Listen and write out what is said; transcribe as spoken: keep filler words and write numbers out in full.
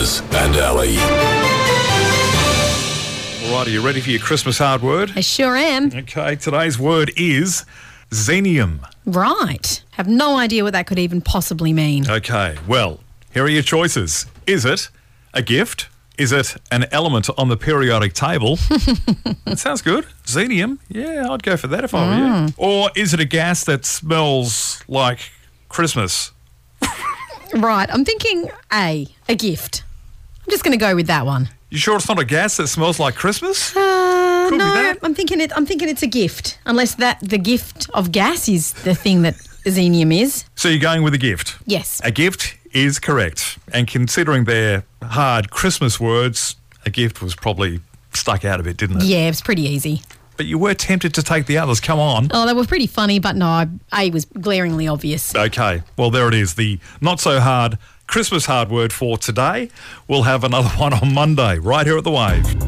Baz and Ali. All right, are you ready for your Christmas hard word? I sure am. Okay, today's word is xenium. Right. Have no idea what that could even possibly mean. Okay, well, here are your choices. Is it a gift? Is it an element on the periodic table? That sounds good. Xenium. Yeah, I'd go for that if I were Mm. you. Or is it a gas that smells like Christmas? Right. I'm thinking A, a gift. I'm just going to go with that one. You sure it's not a gas that smells like Christmas? Uh, Could be no, that. I'm thinking it. I'm thinking it's a gift. Unless that the gift of gas is the thing that xenium is. So you're going with a gift? Yes. A gift is correct. And considering they're hard Christmas words, a gift was probably stuck out a bit, didn't it? Yeah, it was pretty easy. But you were tempted to take the others. Come on. Oh, they were pretty funny, but no, A was glaringly obvious. Okay. Well, there it is. The not so hard Christmas hard word for today. We'll have another one on Monday right here at The Wave.